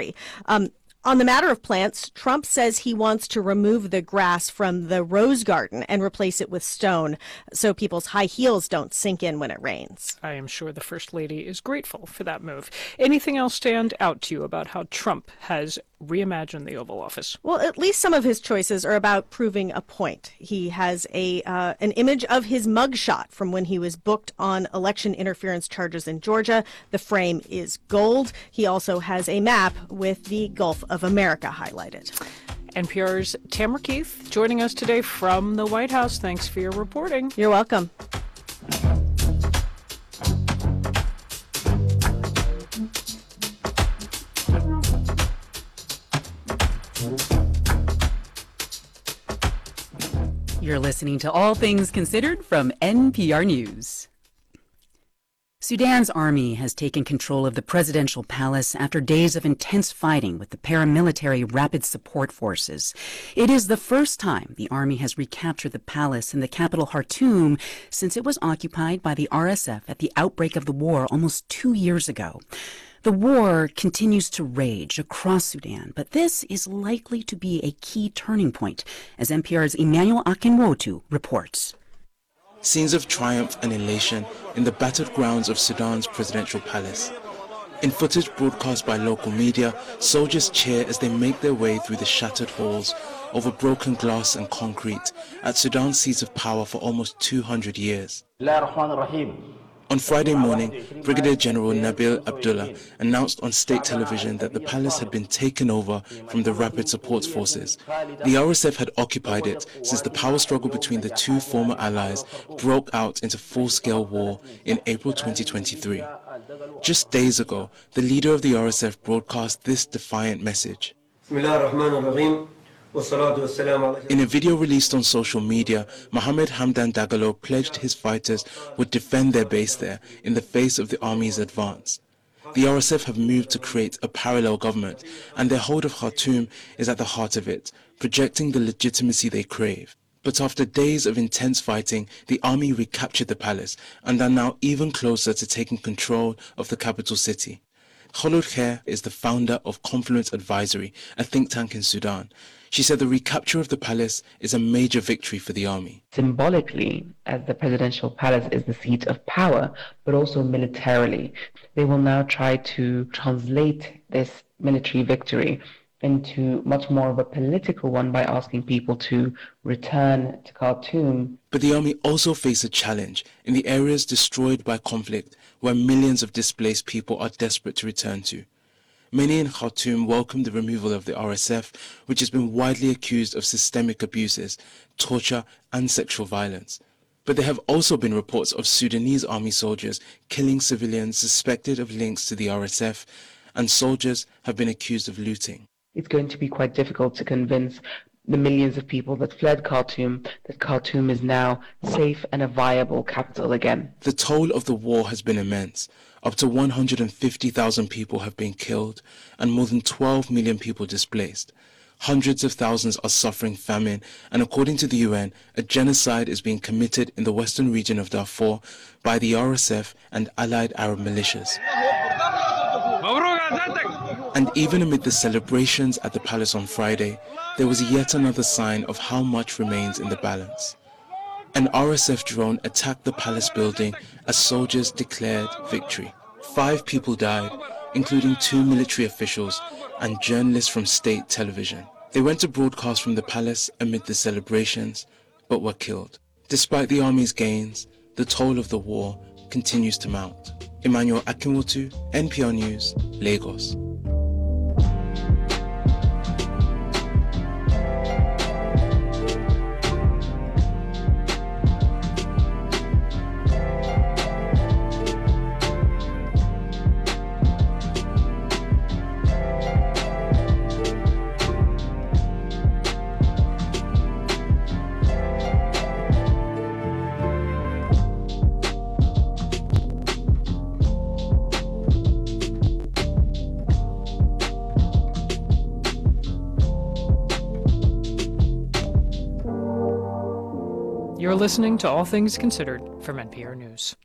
On the matter of plants, Trump says he wants to remove the grass from the rose garden and replace it with stone so people's high heels don't sink in when it rains. I am sure the First Lady is grateful for that move. Anything else stand out to you about how Trump has reimagined the Oval Office? Well, at least some of his choices are about proving a point. He has an image of his mugshot from when he was booked on election interference charges in Georgia. The frame is gold. He also has a map with the Gulf of America highlighted. NPR's Tamara Keith joining us today from the White House. Thanks for your reporting. You're welcome. You're listening to All Things Considered from NPR News. Sudan's army has taken control of the presidential palace after days of intense fighting with the paramilitary Rapid Support Forces. It is the first time the army has recaptured the palace in the capital Khartoum since it was occupied by the RSF at the outbreak of the war almost 2 years ago. The war continues to rage across Sudan, but this is likely to be a key turning point, as NPR's Emmanuel Akinwotu reports. Scenes of triumph and elation in the battered grounds of Sudan's presidential palace. In footage broadcast by local media, soldiers cheer as they make their way through the shattered halls over broken glass and concrete at Sudan's seat of power for almost 200 years. On Friday morning, Brigadier General Nabil Abdullah announced on state television that the palace had been taken over from the Rapid Support Forces. The RSF had occupied it since the power struggle between the two former allies broke out into full-scale war in April 2023. Just days ago, the leader of the RSF broadcast this defiant message. In a video released on social media, Mohammed Hamdan Dagalo pledged his fighters would defend their base there in the face of the army's advance. The RSF have moved to create a parallel government, and their hold of Khartoum is at the heart of it, projecting the legitimacy they crave. But after days of intense fighting, the army recaptured the palace and are now even closer to taking control of the capital city. Kholoud Khair is the founder of Confluence Advisory, a think tank in Sudan. She said the recapture of the palace is a major victory for the army. Symbolically, as the presidential palace is the seat of power, but also militarily, they will now try to translate this military victory into much more of a political one by asking people to return to Khartoum. But the army also face a challenge in the areas destroyed by conflict, where millions of displaced people are desperate to return to. Many in Khartoum welcomed the removal of the RSF, which has been widely accused of systemic abuses, torture and sexual violence. But there have also been reports of Sudanese army soldiers killing civilians suspected of links to the RSF, and soldiers have been accused of looting. It's going to be quite difficult to convince the millions of people that fled Khartoum that Khartoum is now safe and a viable capital again. The toll of the war has been immense. Up to 150,000 people have been killed and more than 12 million people displaced. Hundreds of thousands are suffering famine, and according to the UN, a genocide is being committed in the western region of Darfur by the RSF and allied Arab militias. And even amid the celebrations at the palace on Friday, there was yet another sign of how much remains in the balance. An RSF drone attacked the palace building as soldiers declared victory. 5 people died, including 2 military officials and journalists from state television. They went to broadcast from the palace amid the celebrations, but were killed. Despite the army's gains, the toll of the war continues to mount. Emmanuel Akinwotu, NPR News, Lagos. You're listening to All Things Considered from NPR News.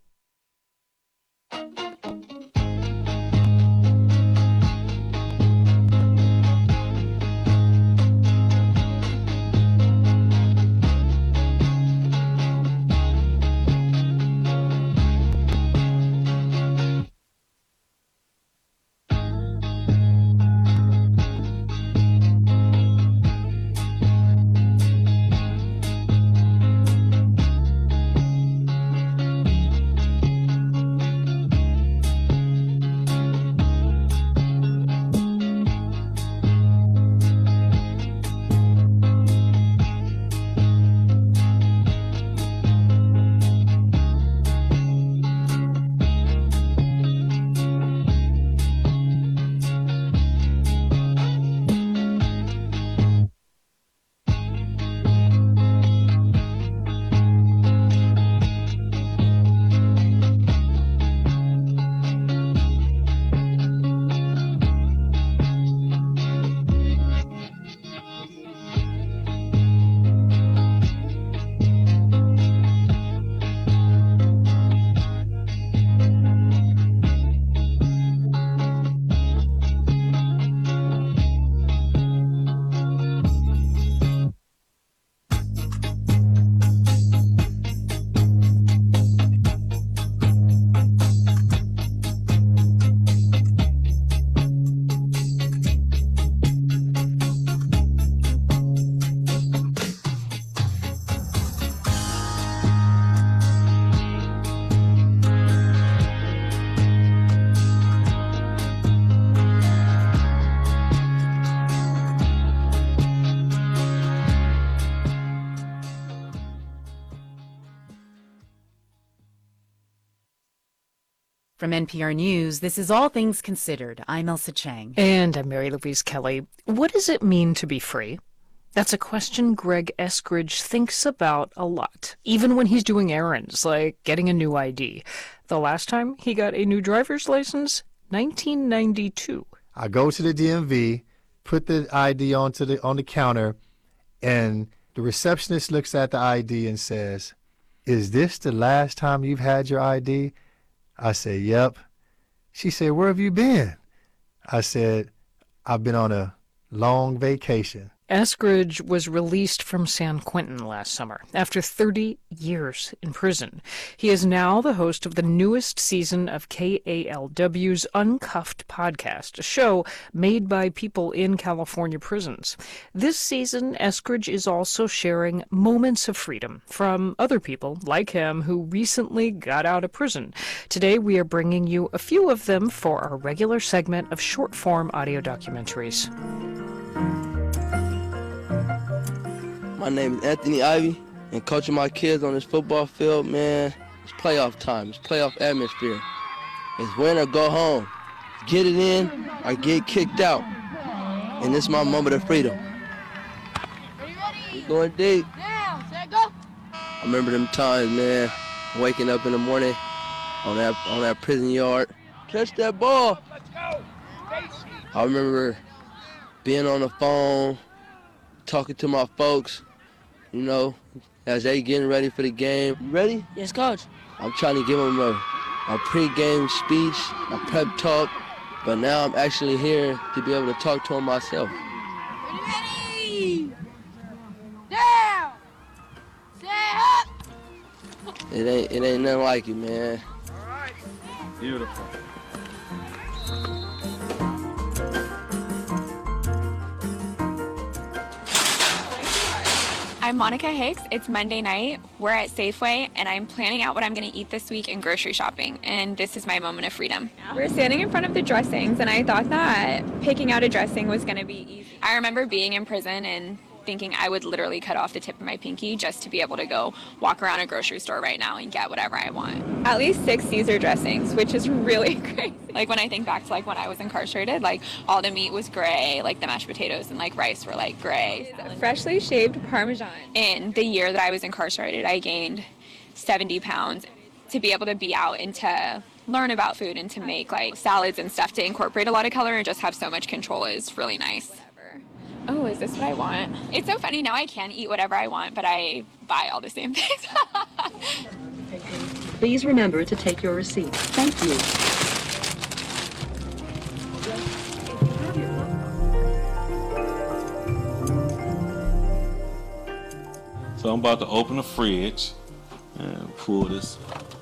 From NPR News, this is All Things Considered. I'm Elsa Chang. And I'm Mary Louise Kelly. What does it mean to be free? That's a question Greg Eskridge thinks about a lot, even when he's doing errands like getting a new ID. The last time he got a new driver's license, 1992. I go to the DMV, put the ID on the counter, and the receptionist looks at the ID and says, "Is this the last time you've had your ID?" I said, "Yep." She said, "Where have you been?" I said, "I've been on a long vacation." Eskridge was released from San Quentin last summer after 30 years in prison. He is now the host of the newest season of KALW's Uncuffed podcast, a show made by people in California prisons. This season, Eskridge is also sharing moments of freedom from other people like him who recently got out of prison. Today, we are bringing you a few of them for our regular segment of short-form audio documentaries. My name is Anthony Ivy, and coaching my kids on this football field, man, it's playoff time. It's playoff atmosphere. It's win or go home. Get it in or get kicked out. And this is my moment of freedom. We're going deep. I remember them times, man, waking up in the morning on that prison yard. Catch that ball. I remember being on the phone, talking to my folks, you know, as they getting ready for the game. You ready? Yes, Coach. I'm trying to give them a pre-game speech, a prep talk, but now I'm actually here to be able to talk to them myself. Ready? Down! Stay up! It ain't nothing like it, man. All right. Beautiful. I'm Monica Hicks. It's Monday night. We're at Safeway, and I'm planning out what I'm going to eat this week in grocery shopping, and this is my moment of freedom. We're standing in front of the dressings, and I thought that picking out a dressing was going to be easy. I remember being in prison and thinking I would literally cut off the tip of my pinky just to be able to go walk around a grocery store right now and get whatever I want. At least 6 Caesar dressings, which is really crazy. Like when I think back to like when I was incarcerated, like all the meat was gray, like the mashed potatoes and like rice were like gray. Freshly shaved Parmesan. In the year that I was incarcerated, I gained 70 pounds. To be able to be out and to learn about food and to make like salads and stuff to incorporate a lot of color and just have so much control is really nice. Oh, is this what I want? It's so funny, now I can eat whatever I want, but I buy all the same things. Please remember to take your receipt. Thank you. So I'm about to open the fridge and pull this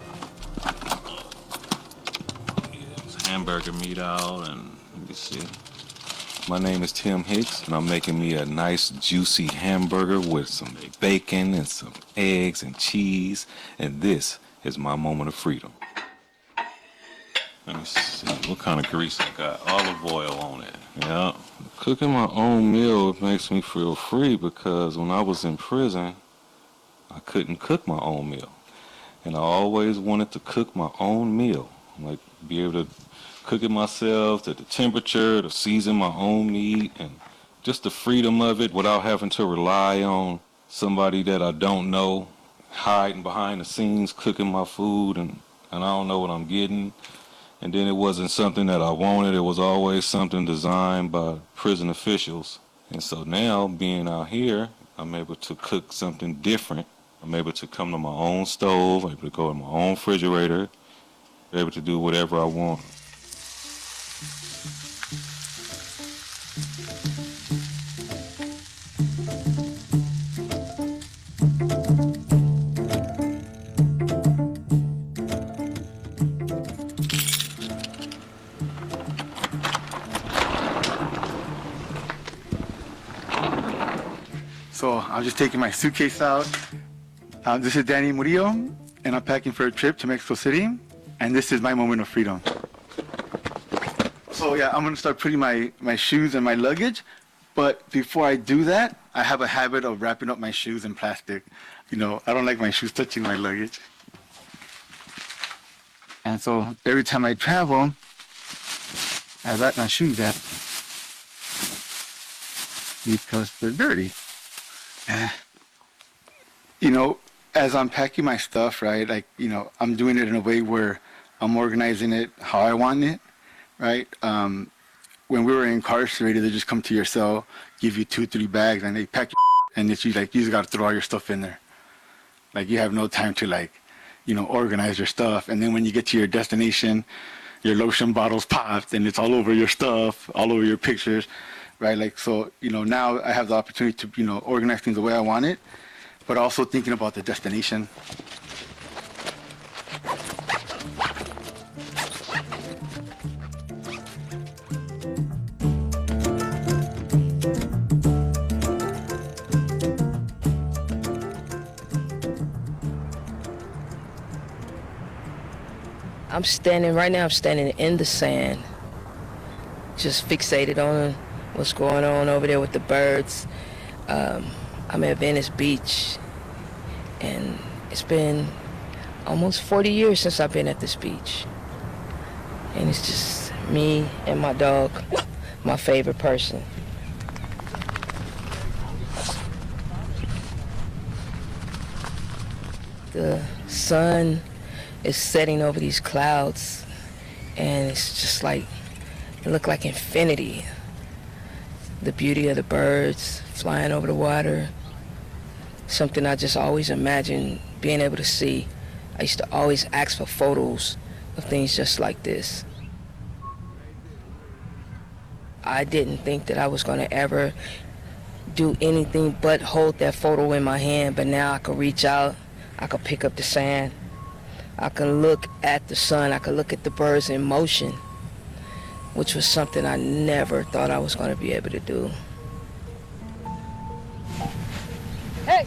hamburger meat out, and let me see. My name is Tim Hicks, and I'm making me a nice juicy hamburger with some bacon and some eggs and cheese, and this is my moment of freedom. Let me see what kind of grease I got. Olive oil on it. Yeah. Cooking my own meal makes me feel free because when I was in prison, I couldn't cook my own meal. And I always wanted to cook my own meal. Like be able to cook it myself, to the temperature, to season my own meat, and just the freedom of it without having to rely on somebody that I don't know, hiding behind the scenes, cooking my food, and I don't know what I'm getting. And then it wasn't something that I wanted. It was always something designed by prison officials. And so now, being out here, I'm able to cook something different. I'm able to come to my own stove, I'm able to go in my own refrigerator, able to do whatever I want. So I'm just taking my suitcase out. This is Danny Murillo, and I'm packing for a trip to Mexico City. And this is my moment of freedom. So yeah, I'm gonna start putting my shoes and my luggage. But before I do that, I have a habit of wrapping up my shoes in plastic. You know, I don't like my shoes touching my luggage. And so every time I travel, I let my shoes out because they're dirty. You know, as I'm packing my stuff, right, like, you know, I'm doing it in a way where I'm organizing it how I want it, right? When we were incarcerated, they just come to your cell, give you 2-3 bags, and they pack your and it's you just got to throw all your stuff in there. Like, you have no time to, like, you know, organize your stuff. And then when you get to your destination, your lotion bottles popped and it's all over your stuff, all over your pictures, right? Like, so, you know, now I have the opportunity to, you know, organize things the way I want it, but also thinking about the destination. I'm standing in the sand, just fixated on what's going on over there with the birds. I'm at Venice Beach, and it's been almost 40 years since I've been at this beach. And it's just me and my dog, my favorite person. The sun is setting over these clouds, and it's just like, it looked like infinity. The beauty of the birds flying over the water, something I just always imagined being able to see. I used to always ask for photos of things just like this. I didn't think that I was going to ever do anything but hold that photo in my hand, but now I can reach out, I can pick up the sand, I can look at the sun, I can look at the birds in motion, which was something I never thought I was going to be able to do. Hey!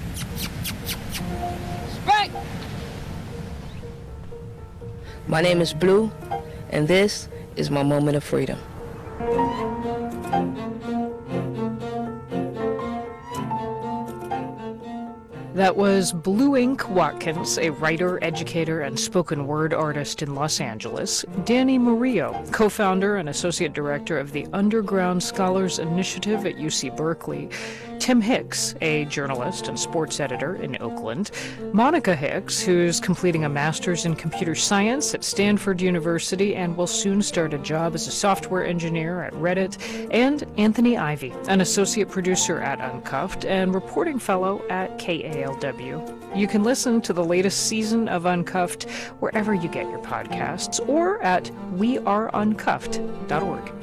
Spike! My name is Blue, and this is my moment of freedom. That was Blue Ink Watkins, a writer, educator, and spoken word artist in Los Angeles. Danny Murillo, co-founder and associate director of the Underground Scholars Initiative at UC Berkeley. Tim Hicks, a journalist and sports editor in Oakland. Monica Hicks, who's completing a master's in computer science at Stanford University and will soon start a job as a software engineer at Reddit. And Anthony Ivy, an associate producer at Uncuffed and reporting fellow at KALW. You can listen to the latest season of Uncuffed wherever you get your podcasts or at weareuncuffed.org.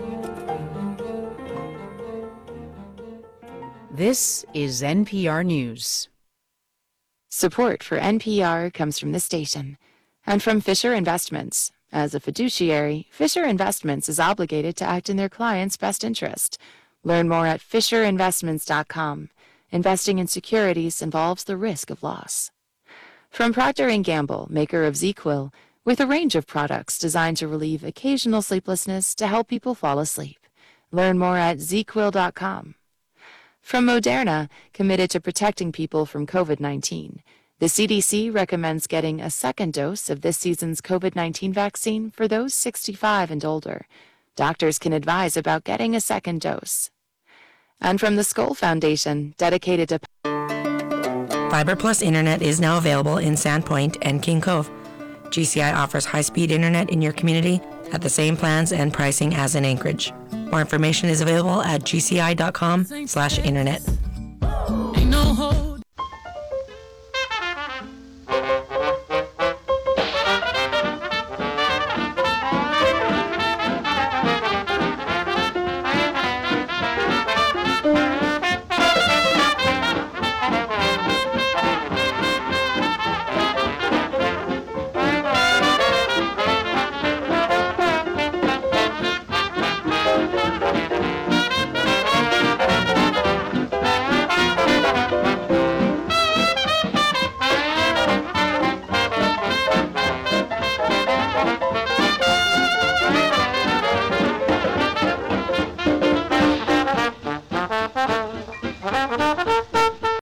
This is NPR News. Support for NPR comes from this station and from Fisher Investments. As a fiduciary, Fisher Investments is obligated to act in their client's best interest. Learn more at fisherinvestments.com. Investing in securities involves the risk of loss. From Procter & Gamble, maker of ZzzQuil, with a range of products designed to relieve occasional sleeplessness to help people fall asleep. Learn more at ZzzQuil.com. From Moderna, committed to protecting people from COVID-19, the CDC recommends getting a second dose of this season's COVID-19 vaccine for those 65 and older. Doctors can advise about getting a second dose. And from the Skoll Foundation, dedicated to Fiber Plus Internet is now available in Sandpoint and King Cove. GCI offers high-speed internet in your community at the same plans and pricing as in Anchorage. More information is available at gci.com/internet.